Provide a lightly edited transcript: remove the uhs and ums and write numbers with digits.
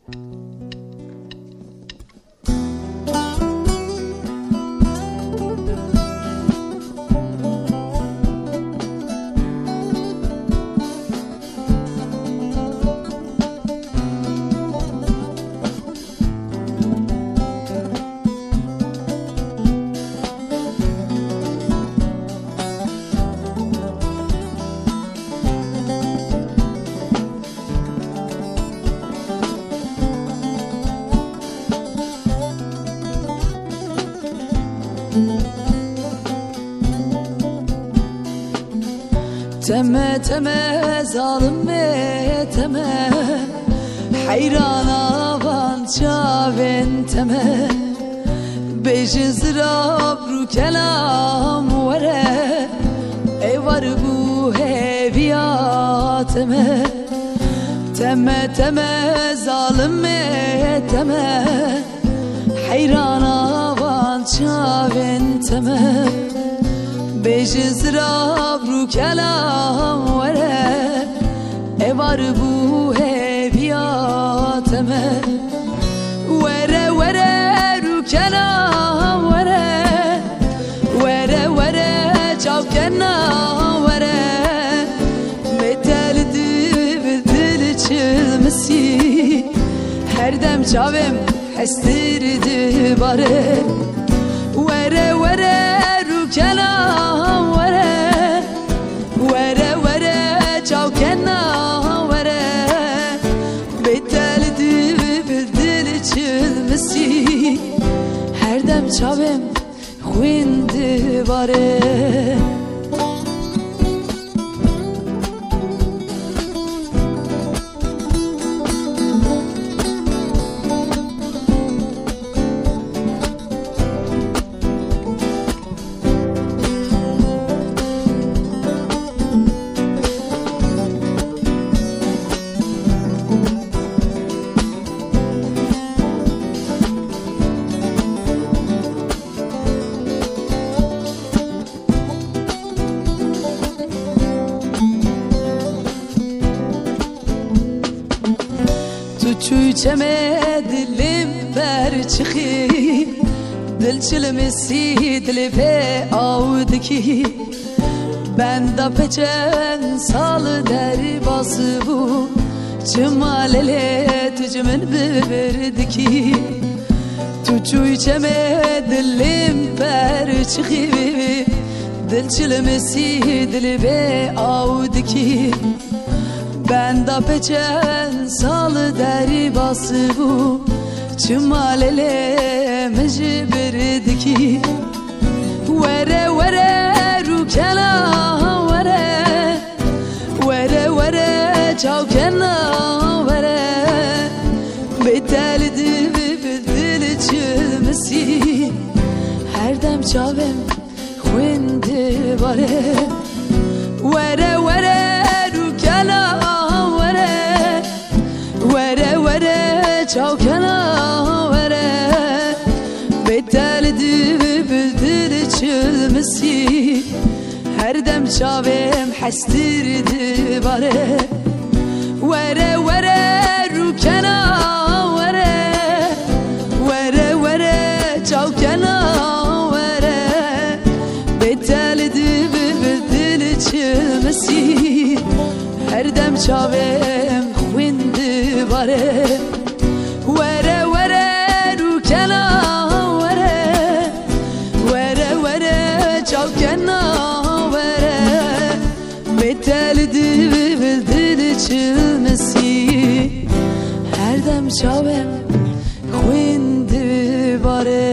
Teme teme zalim ve teme Hayrana van çaven teme Bejin zırab ru kelam vere Ey var bu heviyateme Teme teme zalim ve teme Hayrana van çaven teme Bejin zırab ru kelam vere Evar bu heviyateme Vere vere ru kelam vere Vere vere çavkena vere Meteldi ve dili çılmesi Her dem çavem hestirdi bare Vere vere ru kelam vere Vere vere çavkena vere Beteldi ve dili çılmesi Her dem çavem huyndi bare Çuy çeme dilim ber çıxi Dil çilmesi dili ve avdiki Ben da peçen salı deri bası bu Çımalele tücümün biberdiki Çuy çeme dilim ber çıxi Dil çilmesi dili ve avdiki Ben da peçen salı deri bası bu Çımalele mecbirdiki Vere vere ru kelam vere Vere vere çavkena vere Beteldi ve dili çılmesi Her dem çavem huyndi bare Vere vere ru kelam Vere vere çavkena vere Beteldi ve dili çılmesi Her dem çavem hastirdi bare Vere vere ru kelam vere Vere vere çavkena vere Beteldi ve dili çılmesi Her dem çavem huyndi bare Vere vere ru kelam vere Vere vere çavkena vere Beteldi ve dili çılmesi Her dem çavem huyndi bare